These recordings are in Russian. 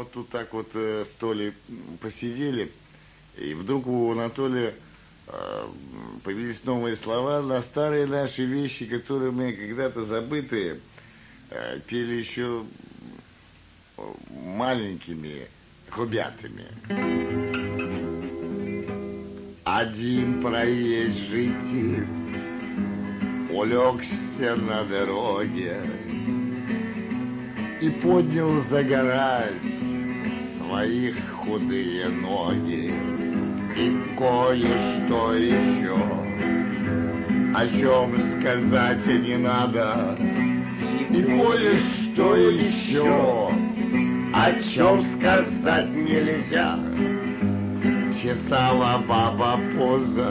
вот тут так вот с Толей посидели, и вдруг у Анатолия появились новые слова на старые наши вещи, которые мы когда-то забытые пели еще маленькими ребятами. Один проезжий тип улегся на дороге и поднял загорать своих худые ноги. И кое-что еще, о чем сказать не надо. И кое-что еще, о чем сказать нельзя. Чесала баба пузо,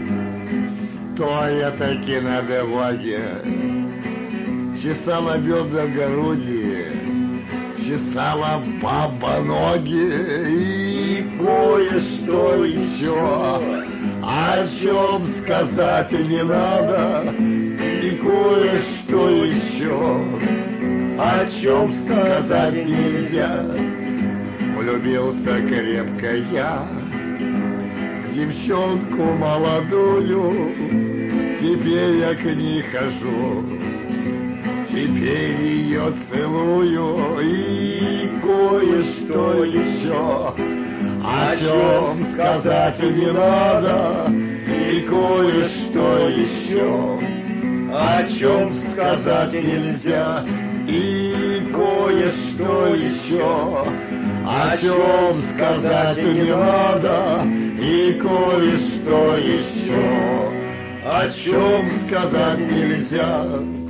стоя таки на дороге. Чесала бедра груди, чесала баба ноги. И кое-что еще, о чем сказать не надо. И кое-что еще, о чем сказать нельзя. Влюбился крепко я в девчонку молодую, теперь я к ней хожу, теперь ее целую. И кое-что еще, о чем сказать не надо. И кое-что еще, о чем сказать нельзя. И кое-что еще, о чем сказать не надо. И кое-что еще, о чем сказать нельзя.